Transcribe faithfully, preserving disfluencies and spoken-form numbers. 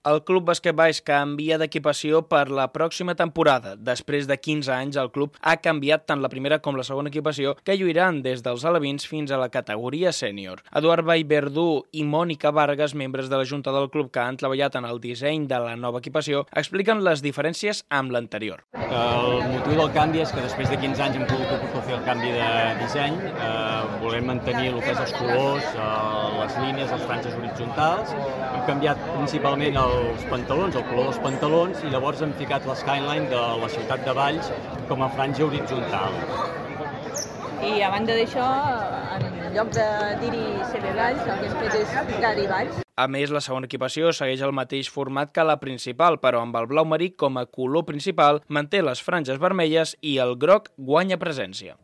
El Club Bàsquet Baix canvia d'equipació per la pròxima temporada. Després de quinze anys, el club ha canviat tant la primera com la segona equipació, que lluiran des dels alevins fins a la categoria sènior. Eduard Vallverdú i Mònica Vargas, membres de la Junta del club que han treballat en el disseny de la nova equipació, expliquen les diferències amb l'anterior. El motiu del canvi és que després de quinze anys hem pogut fer el canvi de disseny. Eh, volem mantenir el que és els colors, eh, les línies, les franges horitzontals. Hem canviat principalment el els pantalons, el color dels pantalons, i llavors hem ficat l'skyline de la ciutat de Valls com a franja horitzontal. I a banda d'això, en lloc de dir-hi C B Valls, el que hem fet és ficar-hi Valls. A més, la segona equipació segueix el mateix format que la principal, però amb el blau marí com a color principal, manté les franges vermelles i el groc guanya presència.